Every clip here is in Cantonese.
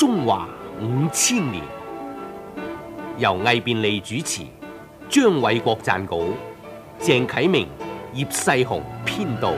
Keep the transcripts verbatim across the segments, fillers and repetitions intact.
中華五千年》，由魏便利主持，張偉國撰稿，鄭啟明、葉世雄編導。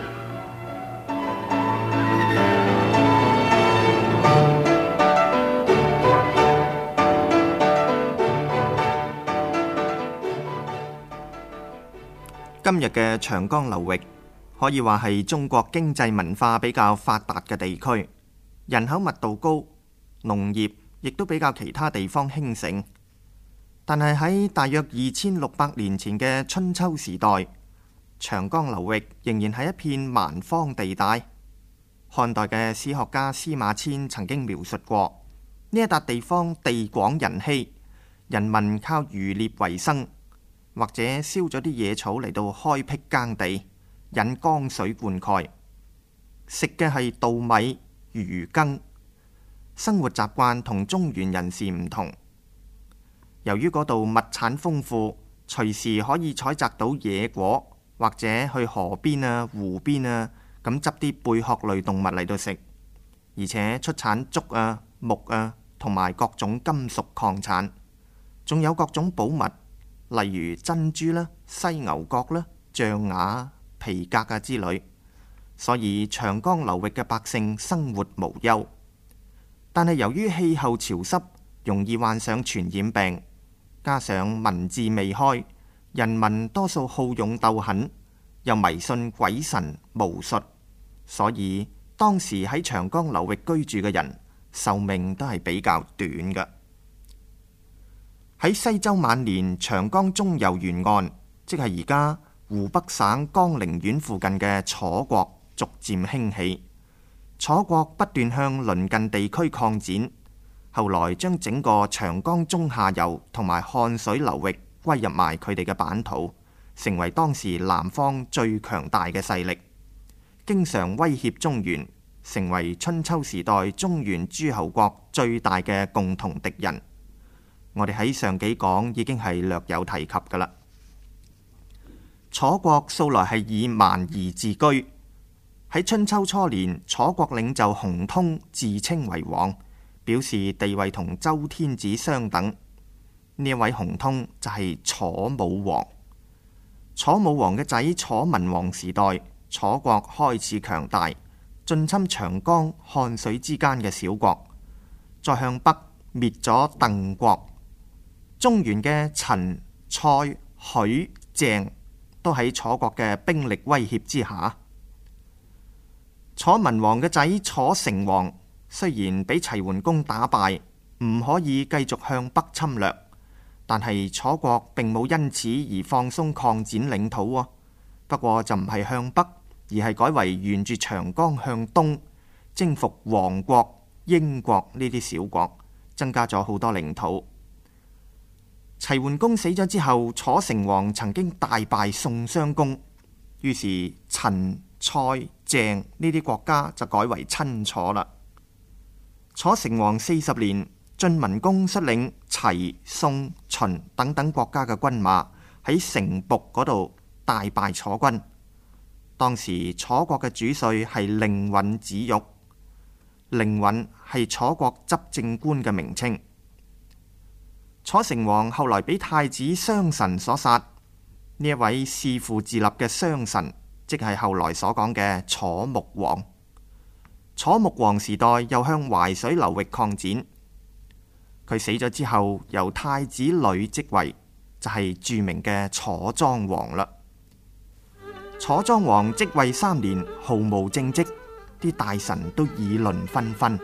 今日嘅長江流域可以話係中國經濟文化比較發達嘅地區，人口密度高，農業亦都比較其他地方興盛。但係喺大約二千六百年前嘅春秋時代，長江流域仍然係一片蠻荒地帶。漢代嘅史學家司馬遷曾經描述過，呢一笪地方地廣人稀，人民靠漁獵為生，或者燒咗啲野草嚟到開闢耕地，引江水灌溉，食嘅係稻米、魚羹，生活習慣同中原人士唔同。由於嗰度物產豐富，隨時可以採摘到野果，或者去河邊啊、湖邊啊咁執啲貝殼類動物嚟到食，而且出產竹啊、木啊同埋各種金屬礦產，仲有各種寶物，例如珍珠啦、犀牛角啦、象牙、皮革啊之類，所以長江流域嘅百姓生活無憂。但係由於氣候潮濕，容易患上傳染病，加上民智未開，人民多數好勇鬥狠，又迷信鬼神巫術，所以當時喺長江流域居住嘅人壽命都係比較短嘅。喺西周晚年，長江中游沿岸，即係而家湖北省江陵縣附近嘅楚國，逐漸興起。楚國不斷向鄰近地區擴展，後來將整個長江中下游同埋漢水流域歸入埋佢哋嘅版圖，成為當時南方最強大嘅勢力，經常威脅中原，成為春秋時代中原諸侯國最大嘅共同敵人。我哋喺上幾講已經係略有提及㗎喇。楚國素來係以蠻夷自居，喺春秋初年，楚國領袖熊通自稱為王，表示地位同周天子相等。呢一位熊通就係楚武王。楚武王嘅仔楚文王時代，楚國開始強大，進侵長江、漢水之間嘅小國，再向北滅咗鄧國。中原嘅陳、蔡、許、鄭都喺楚國嘅兵力威脅之下。楚文王嘅仔楚成王雖然俾齊桓公打敗，唔可以繼續向北侵略，但係楚國並冇因此而放鬆擴展領土喎。不過就唔係向北，而係改為沿住長江向東，征服黃國、英國呢啲小國，增加咗好多領土。齊桓公死咗之後，楚成王曾經大敗宋襄公，於是陳、蔡、鄭呢啲國家就改為親楚啦。楚成王四十年，晉文公率領齊、宋、秦等等國家嘅軍馬喺城濮嗰度大敗楚軍。當時楚國嘅主帥係令尹子玉，令尹係楚國執政官嘅名稱。楚成王後來俾太子商臣所殺，呢一位弒父自立嘅商臣，即係後來所講嘅楚穆王。楚穆王時代又向淮水流域擴展，佢死咗之後，由太子呂即位，就係、是、著名嘅楚莊王啦。楚莊王即位三年，毫無政績，啲大臣都議論紛紛。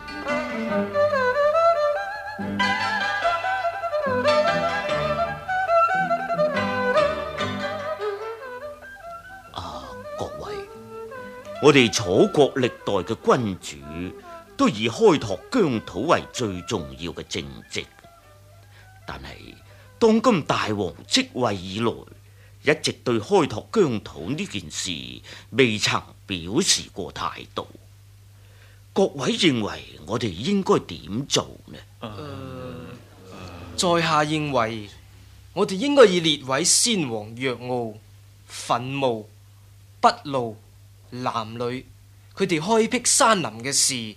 我哋楚國歷代嘅君主都以開拓疆土為最重要嘅政績，但係當今大王即位以來，一直對開拓疆土呢件事未曾表示過態度。各位認為我哋應該點做呢？ 呃、在下認為我哋應該以列位先王若敖、憤怒、不怒、男女，佢哋開闢山林嘅事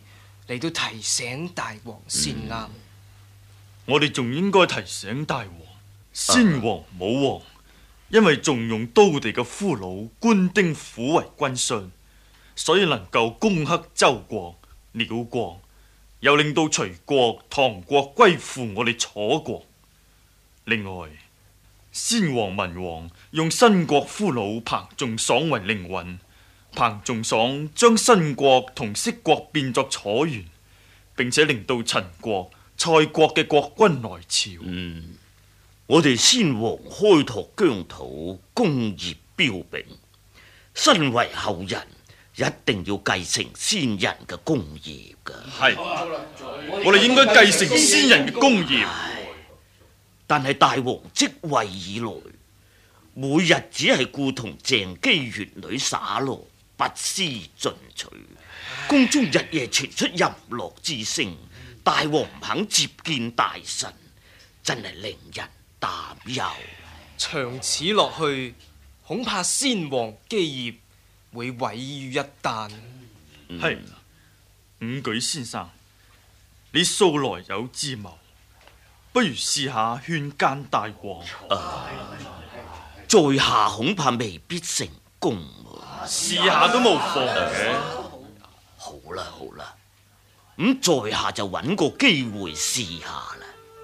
嚟到提醒大王先啱。 我哋仲應該提醒大王，先王武王因為重用刀地嘅俘虜官丁虎為軍相，所以能夠攻克周國、遼國，又令到隋國、唐國歸附我哋楚國。另外，先王文王用新國俘虜彭仲爽為令尹，彭仲爽將新國同息國變作楚原，並且令到陳國、蔡國嘅國君來朝。 嗯，我哋先王開拓疆土，功業彪炳，身為後人，一定要繼承先人嘅功業噶。 係，我哋應該繼承先人嘅功業。 但係大王即位以來，每日只係顧同鄭姬越女灑落，不思進取，宮中日夜傳出淫樂之聲。大王唔肯接見大臣，真係令人擔憂。 長此落去，恐怕先王基業會毀於一旦。 係、嗯、五舉先生，你素來有智謀，不如試下勸諫大王。 啊、在下恐怕未必成功。 試下都冇妨嘅。 好啦好啦，咁在下就揾個機會試下啦。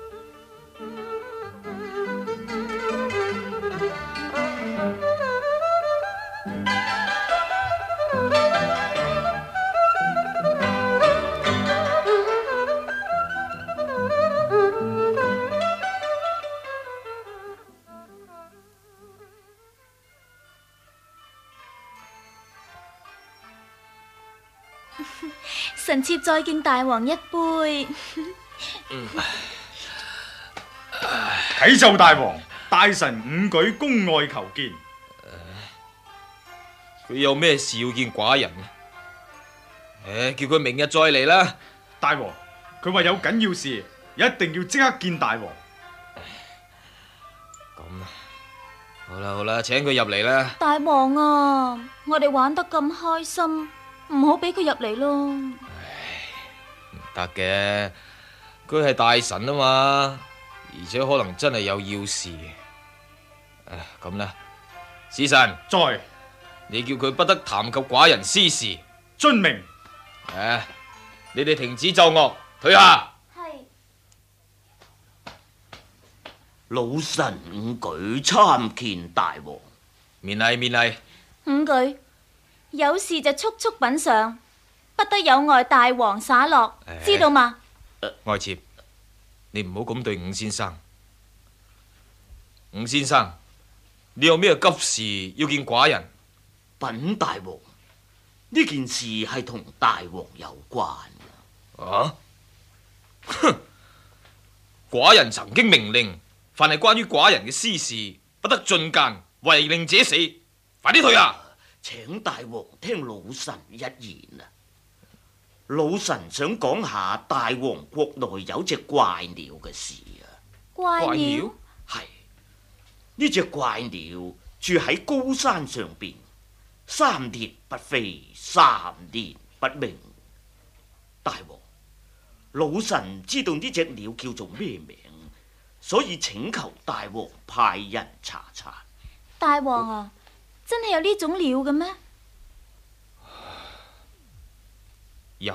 臣妾再敬大王一杯。 啟奏大王，大臣五舉宮外求見。 佢有咩事要見寡人？誒，叫佢明日再嚟啦。 大王，佢話有緊要事，一定要即刻見大王。 咁啊，好啦好啦，請佢入嚟啦。 大王啊，我哋玩得咁開心，唔好俾佢入嚟咯。 得嘅，佢係大臣啊嘛，而且可能真係有要事。誒，咁啦，使臣在， 你叫佢不得談及寡人私事。 遵命。 誒，你哋停止奏樂，退下。 係。 老臣五舉參見大王。 免禮免禮。 五舉，有事就速速稟上，不得有礙大王灑落，知道嗎？ 愛妾，你唔好咁對伍先生。伍先生，你有咩急事要見寡人？ 稟大王，呢件事係同大王有關嘅。 啊？哼！寡人曾經命令，凡係關於寡人嘅私事，不得進諫，違令者死。快啲退下！ 請大王聽老臣一言啊！老臣想講下大王國內有隻怪鳥嘅事啊！ 怪鳥？ 係呢隻怪鳥住喺高山上邊，三年不飛，三年不鳴。大王，老臣知道呢隻鳥叫做咩名，所以請求大王派人查查。 大王啊，真係有呢種鳥嘅咩？ 有。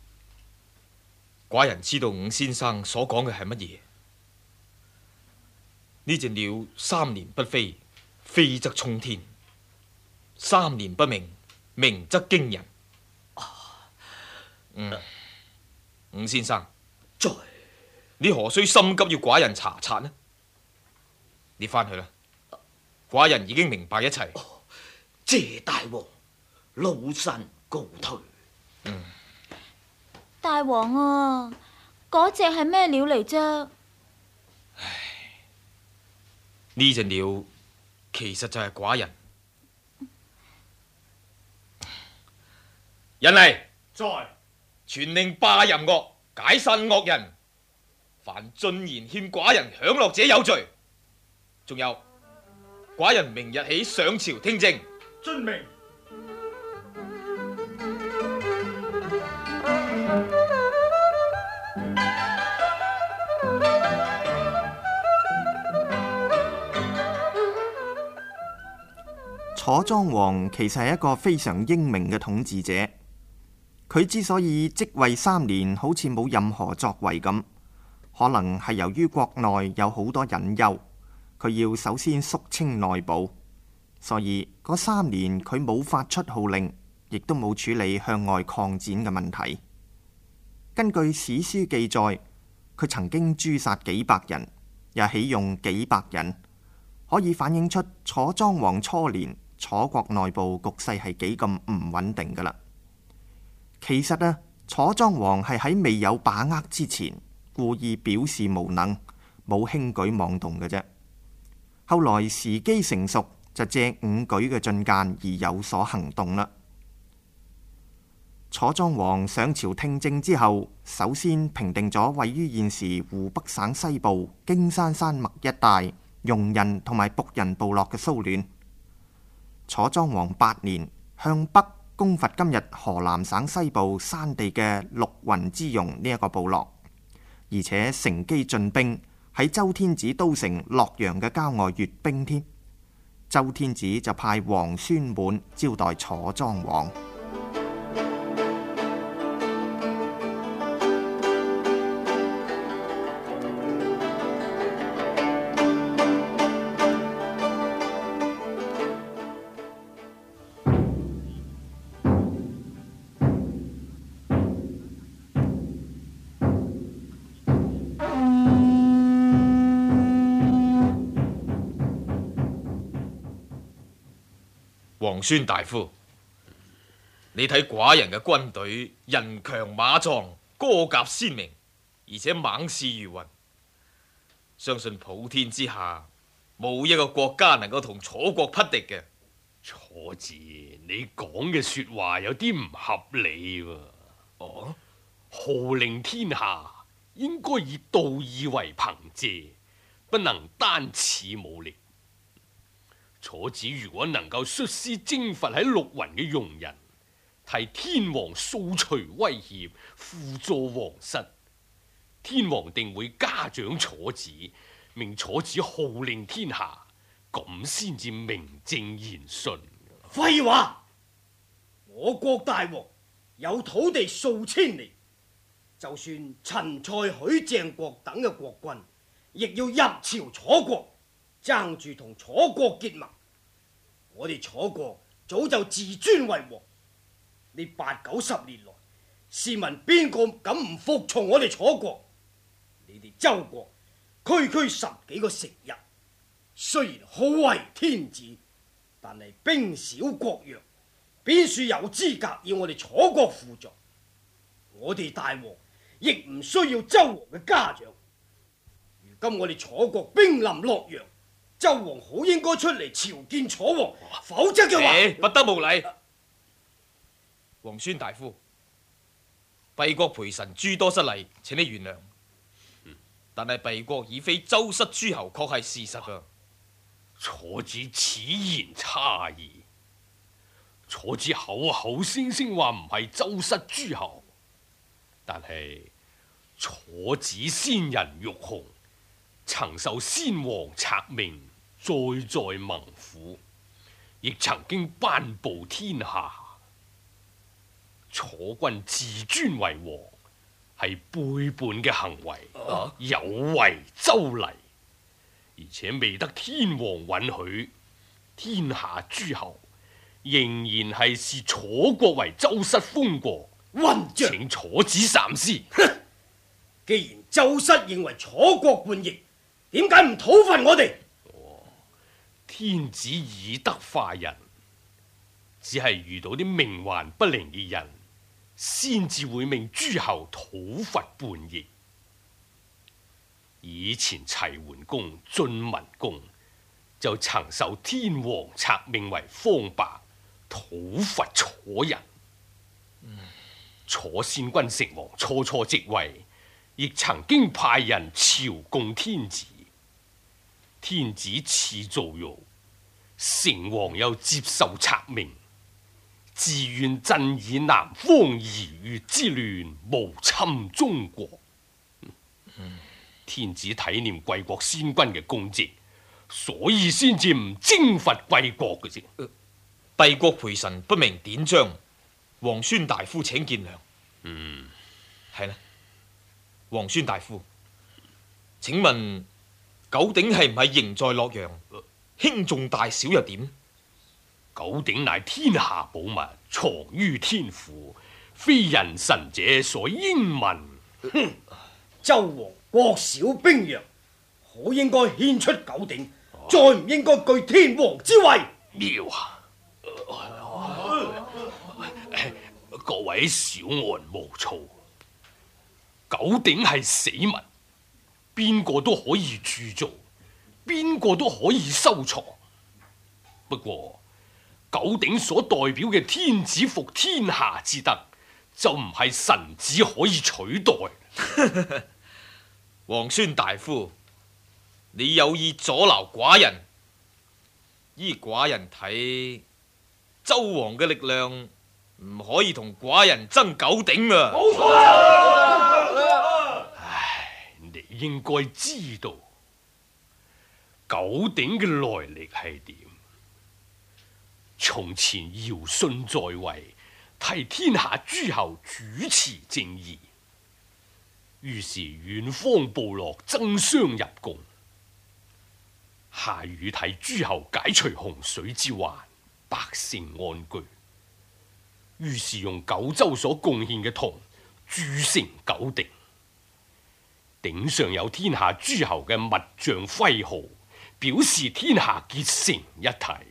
寡人知道伍先生所講嘅係乜嘢。呢隻鳥三年不飛，飛則衝天；三年不鳴，鳴則驚人。嗯，伍先生， 在你何須心急要寡人查察呢？你翻去啦，寡人已經明白一切。 哦，謝大王，老臣告退。 嗯， 大王啊，嗰隻係咩鳥嚟啫？ 呢隻鳥其實就係寡人。人嚟， 在， 傳令罷淫樂，解散惡人。凡進言欠寡人享樂者有罪。仲有，寡人明日起上朝聽政。 遵命。 楚莊王其實係一個非常英明嘅統治者。佢之所以即位三年好似冇任何作為咁，可能係由於國內有好多隱憂，佢要首先肅清內部，所以嗰三年佢冇發出號令，亦都冇處理向外擴展嘅問題。根據史書記載，佢曾經誅殺幾百人，又起用幾百人，可以反映出楚莊王初年楚國內部局勢係幾咁唔穩定噶啦。其實啊，楚莊王係喺未有把握之前，故意表示無能，冇輕舉妄動嘅啫。後來時機成熟，就借伍舉嘅進諫而有所行動啦。楚莊王上朝聽政之後，首先平定咗位於現時湖北省西部荊山山脈一帶戎人同埋僕人部落嘅騷亂。楚莊王八年，向北攻伐今日河南省西部山地嘅陸雲之戎呢一個部落，而且乘機進兵喺周天子都城洛陽嘅郊外閱兵添。周天子就派王孫滿招待楚莊王。 皇孫大夫，你睇寡人嘅軍隊人強馬壯，戈甲鮮明，而且猛士如雲，相信普天之下冇一個國家能夠同楚國匹敵嘅。 楚子，你講嘅說話有啲唔合理喎。 哦， 號令天下應該以道義為憑借，不能單恃武力。楚子如果能夠率師征伐喺陸雲嘅戎人，替天王掃除威脅，輔助皇室，天王定會嘉獎楚子，命楚子號令天下，咁先至名正言順。 廢話！我國大王有土地數千里，就算陳蔡許鄭國等嘅國君，亦要入朝楚國，爭住同楚國結盟。我哋楚國早就自尊為王，呢八九十年來，試問邊個敢唔服從我哋楚國？你哋周國區區十幾個城邑，雖然好為天子，但係兵少國弱，邊處有資格要我哋楚國輔助？我哋大王亦唔需要周王嘅嘉獎。如今我哋楚國兵臨洛陽，周王好應該出嚟朝見楚王，否則嘅話， 欸，不得無禮。皇孫大夫，敝國陪臣諸多失禮，請你原諒。嗯，但係敝國已非周室諸侯，確係事實啊。 楚子此言差矣。楚子口口聲聲話唔係周室諸侯，但係楚子先人玉紅，曾受先王冊命，再在盟府，亦曾經頒布天下。楚君自尊為王，係背叛嘅行為，啊、有違周禮，而且未得天王允許，天下諸侯仍然係視楚國為周室封國。 混帳！ 請楚子三思。 哼！既然周室認為楚國叛逆，點解唔討伐我哋？ 天子以德化人，只係遇到啲冥頑不靈嘅人，先至會命諸侯討伐叛逆。以前齊桓公、晉文公就曾受天王冊命為方伯，討伐楚人。嗯、楚先君成王初初即位，亦曾經派人朝貢天子。天子賜造獄，成王又接受冊命，自願鎮以南方夷越之亂，無侵中國。嗯、天子體念貴國先君嘅功績，所以先至唔征伐貴國嘅啫。 帝國陪臣不明典章，皇孫大夫請見諒。 嗯， 係呢，皇孫大夫，請問九鼎係唔係仍在洛陽？輕重大小又點？ 九鼎乃天下寶物，藏於天府，非人臣者所應問。 哼！周王國小兵弱，好應該獻出九鼎，再唔應該據天王之位。 妙啊！各位小案無措，九鼎係死物，邊個都可以鑄造，邊個都可以收藏。不過九鼎所代表嘅天子服天下之德，就唔係臣子可以取代。 皇孫大夫，你有意阻撓寡人？依寡人睇，周王嘅力量唔可以同寡人爭九鼎啊！ 冇錯啊！ 唉，你應該知道九鼎嘅來歷係點。從前堯舜在位，替天下諸侯主持正義，於是遠方部落爭相入貢。夏禹替諸侯解除洪水之患，百姓安居。於是用九州所貢獻嘅銅鑄成九鼎，鼎上有天下諸侯嘅物象徽號，表示天下結成一體。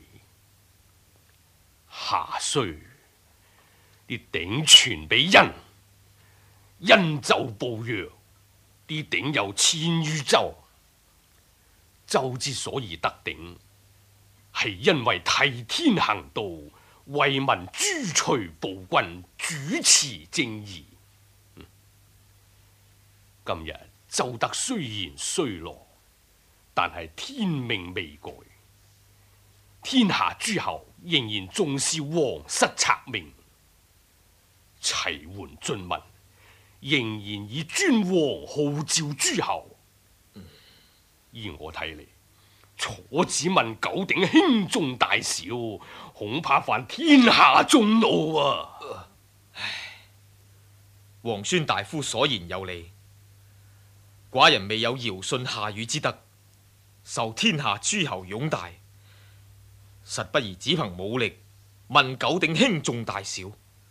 夏衰，啲鼎傳俾殷，殷就暴弱，啲鼎又遷於周。周之所以得鼎，係因為替天行道，為民誅除暴君，主持正義。嗯、今日周德雖然衰落，但係天命未改，天下諸侯仍然重視皇室策命，齊桓晉文仍然以尊王號召諸侯。依我睇嚟，楚子問九鼎輕重大小，恐怕犯天下眾怒啊！ 唉，皇孫大夫所言有理，寡人未有堯舜夏禹之德，受天下諸侯擁戴，實不宜只憑武力問九鼎輕重大小。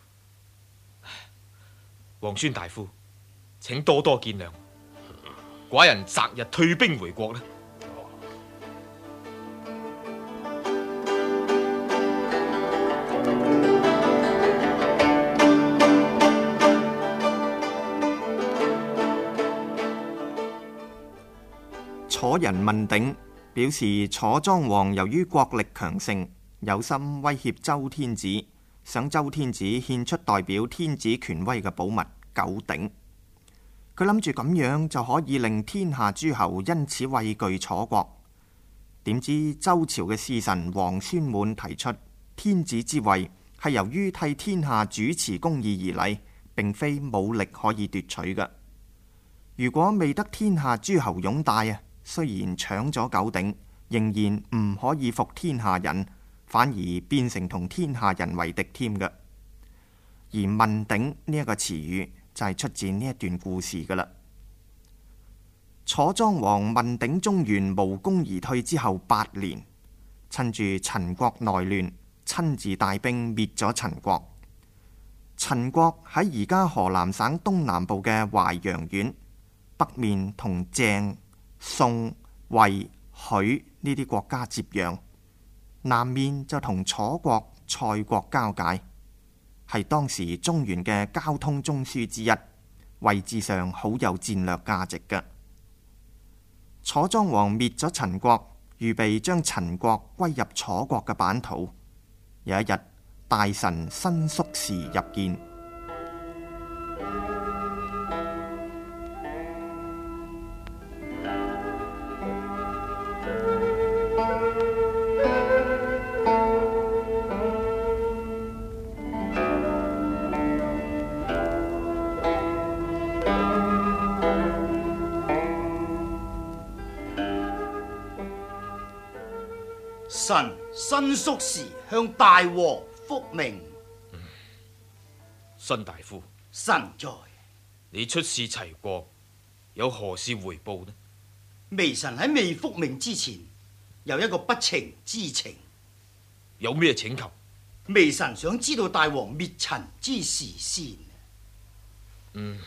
皇孫大夫，請多多見諒。寡人擇日退兵回國呢。 楚人問鼎，表示楚莊王由於國力強盛，有心威脅周天子，想周天子獻出代表天子權威嘅寶物九鼎。佢諗住咁樣就可以令天下諸侯因此畏懼楚國。點知周朝嘅使臣王孫滿提出，天子之位係由於替天下主持公義而嚟，並非武力可以奪取嘅。如果未得天下諸侯擁戴啊，雖然搶咗九鼎，仍然唔可以服天下人，反而變成同天下人為敵添嘅。而問鼎呢一個詞語就係出自呢一段故事噶啦。楚莊王問鼎中原無功而退之後八年，趁住陳國內亂，親自帶兵滅咗陳國。陳國喺而家河南省東南部嘅淮陽縣，北面同鄭、宋、衛、許呢啲國家接壤，南面就同楚國、蔡國交界，係當時中原嘅交通中樞之一，位置上好有戰略價值嘅。楚莊王滅咗陳國，預備將陳國歸入楚國嘅版圖。有一日，大臣申叔時入見。 臣申叔時向大王復命。 嗯，申大夫， 臣在。 你出使齊國，有何事回報呢？ 微臣喺未復命之前，有一個不情之情。 有咩請求？ 微臣想知道大王滅陳之事先。 嗯，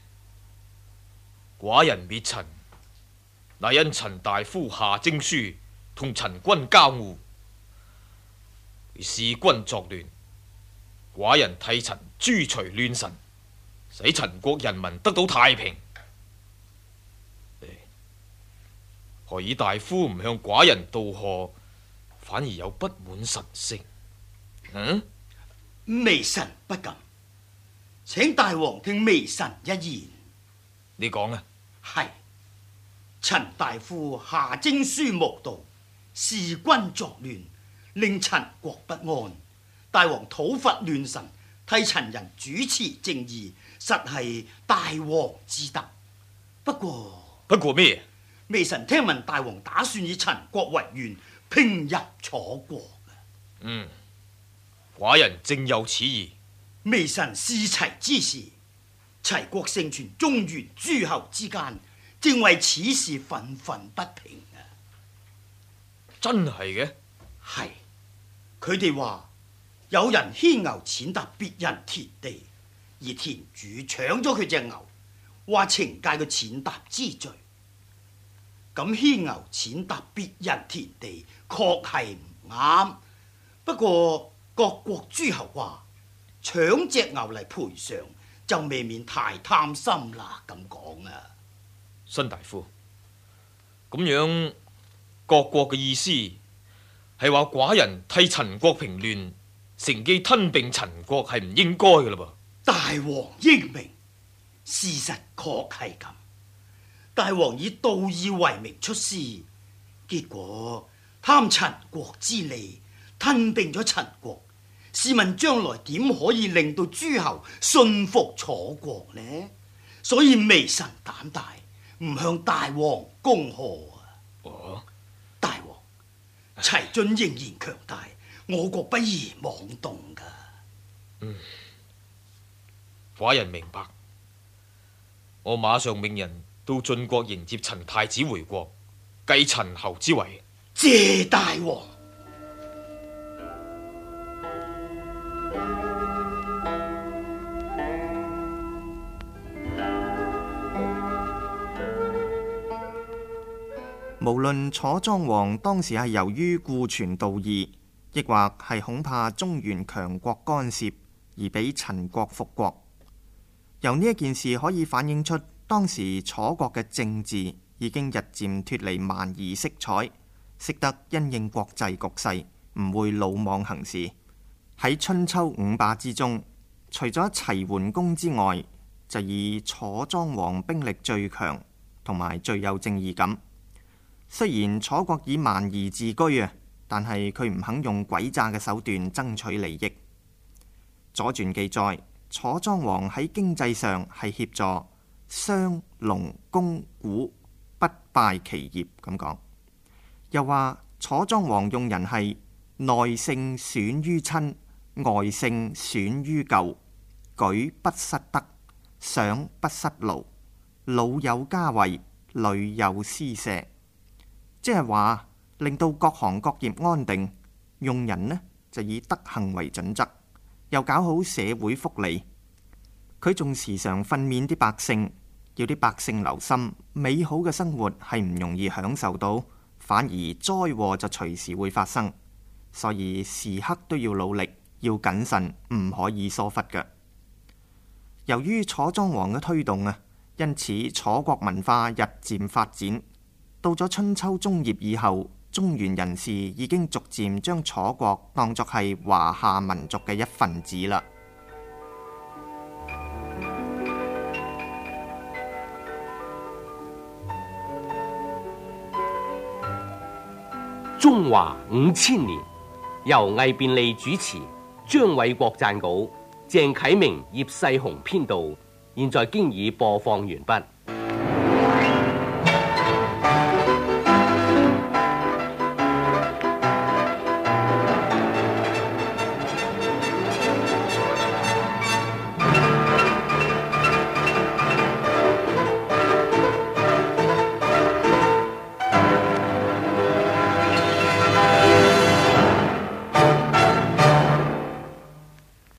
寡人滅陳，乃因陳大夫下征書同陳軍交惡，弑君作亂，寡人替陳誅除亂臣，使陳國人民得到太平。何以大夫唔向寡人道賀，反而有不滿神色？嗯， 微臣不敢，請大王聽微臣一言。 你講啊。 係陳大夫下征書無道，弑君作亂，令陳國不安。大王討伐亂臣，替陳人主持正義，實係大王之德。不過不過咩？ 微臣聽聞大王打算以陳國為願，拼入楚國。 嗯，寡人正有此意。 微臣事齊之時，齊國盛傳中原諸侯之間，正為此事憤憤不平啊！ 真係嘅？ 係，佢哋話有人牽牛踐踏別人田地，而田主搶咗佢隻牛，話懲戒佢踐踏之罪。咁牽牛踐踏別人田地，確係唔啱。不過各國諸侯話搶隻牛嚟賠償，就未免太貪心啦。咁講啊， 申大夫，咁樣各國嘅意思係話寡人替陳國平亂，乘機吞併陳國係唔應該嘅嘞噃。 大王英明，事實確係咁。大王以道義為名出師，結果貪陳國之利，吞併咗陳國。試問將來點可以令到諸侯信服楚國呢？所以微臣膽大，唔向大王恭賀啊！ 哦， 大王，齊軍仍然強大，我國不宜妄動噶。 嗯，寡人明白。我馬上命人到晉國迎接陳太子回國，繼陳侯之位。 謝大王。 無論楚莊王當時係由於顧全道義，亦或係恐怕中原強國干涉而俾陳國復國，由呢一件事可以反映出當時楚國嘅政治已經日漸脫離蠻夷色彩，識得因應國際局勢，唔會魯莽行事。喺春秋五霸之中，除咗齊桓公之外，就以楚莊王兵力最強，同埋最有正義感。雖然楚國以蠻夷自居啊，但係佢唔肯用詭詐嘅手段爭取利益。左傳記載，楚莊王喺經濟上係協助商、農、工、賈不敗其業咁講。又話楚莊王用人係內姓損於親，外姓損於舊，舉不失德，賞不失勞，老有家位，女有私舍。即係話令到各行各業安定，用人呢就以德行為準則，又搞好社會福利。佢仲時常訓勉啲百姓，要啲百姓留心，美好嘅生活係唔容易享受到，反而災禍就隨時會發生。所以時刻都要努力，要謹慎，唔可以疏忽嘅。由於楚莊王嘅推動啊，因此楚國文化日漸發展。到咗春秋中葉以後，中原人士已經逐漸將楚國當作係華夏民族嘅一份子啦。 中華五千年，由魏便利主持，張偉國撰稿，鄭啟明、葉世雄編導，現在經已播放完畢。